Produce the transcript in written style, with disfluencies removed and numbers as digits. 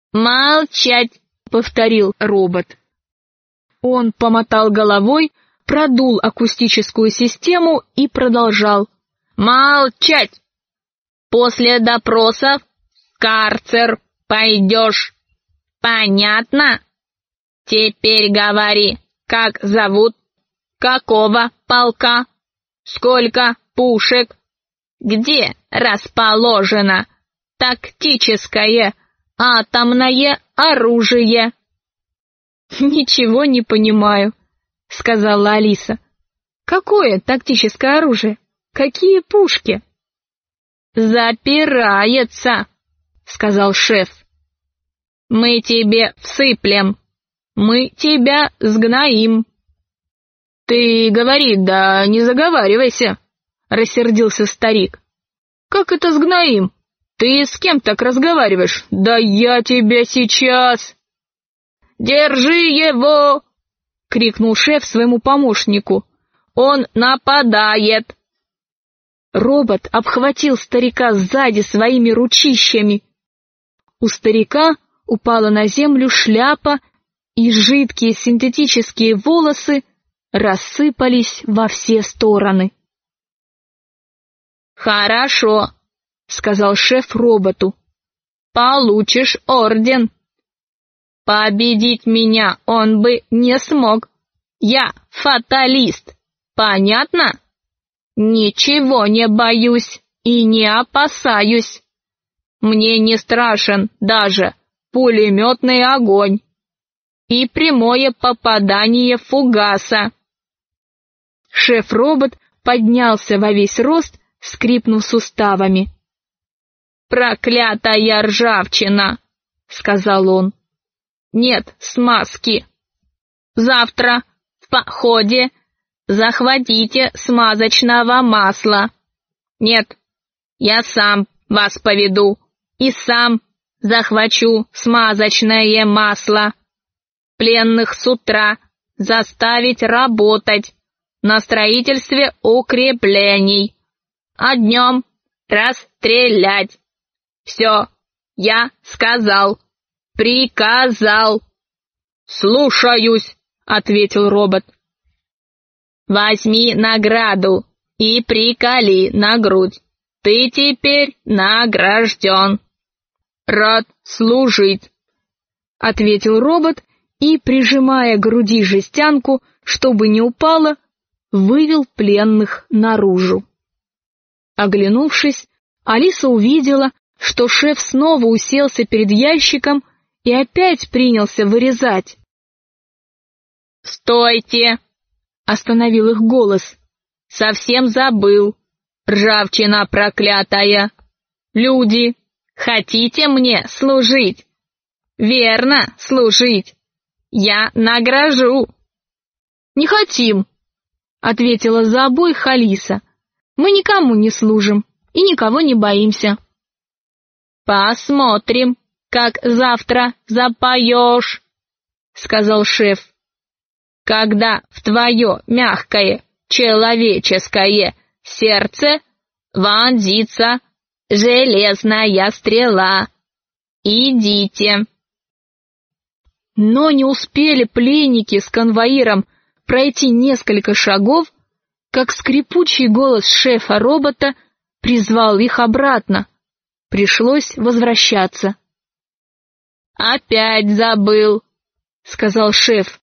«Молчать!» — повторил робот. Он помотал головой, продул акустическую систему и продолжал. «Молчать! После допросов в карцер пойдешь. Понятно? Теперь говори, как зовут, какого полка, сколько пушек, где расположено тактическое атомное оружие». «Ничего не понимаю», — сказала Алиса. «Какое тактическое оружие? Какие пушки?» «Запирается», — сказал шеф. «Мы тебе всыплем, мы тебя сгноим». «Ты говори, да не заговаривайся», — рассердился старик. «Как это сгноим? Ты с кем так разговариваешь? Да я тебя сейчас...» «Держи его!» — крикнул шеф своему помощнику. «Он нападает!» Робот обхватил старика сзади своими ручищами. У старика упала на землю шляпа, и жидкие синтетические волосы рассыпались во все стороны. «Хорошо», — сказал шеф роботу. «Получишь орден. Победить меня он бы не смог. Я фаталист. Понятно? Ничего не боюсь и не опасаюсь. Мне не страшен даже пулеметный огонь и прямое попадание фугаса». Шеф-робот поднялся во весь рост, скрипнув суставами. «Проклятая ржавчина!» — сказал он. «Нет смазки. Завтра в походе захватите смазочного масла. Нет, я сам вас поведу и сам захвачу смазочное масло. Пленных с утра заставить работать на строительстве укреплений, а днем расстрелять. Все, я сказал. «Приказал». «Слушаюсь», — ответил робот. «Возьми награду и приколи на грудь. Ты теперь награжден». «Рад служить», — ответил робот и, прижимая к груди жестянку, чтобы не упала, вывел пленных наружу. Оглянувшись, Алиса увидела, что шеф снова уселся перед ящиком и опять принялся вырезать. «Стойте!» — остановил их голос. «Совсем забыл. Ржавчина проклятая. Люди, хотите мне служить? Верно, служить. Я награжу». «Не хотим», — ответила за обоих Алиса. «Мы никому не служим и никого не боимся». «Посмотрим, как завтра запоешь», — сказал шеф. «Когда в твое мягкое человеческое сердце вонзится железная стрела. Идите». Но не успели пленники с конвоиром пройти несколько шагов, как скрипучий голос шефа-робота призвал их обратно. Пришлось возвращаться. «Опять забыл», — сказал шеф.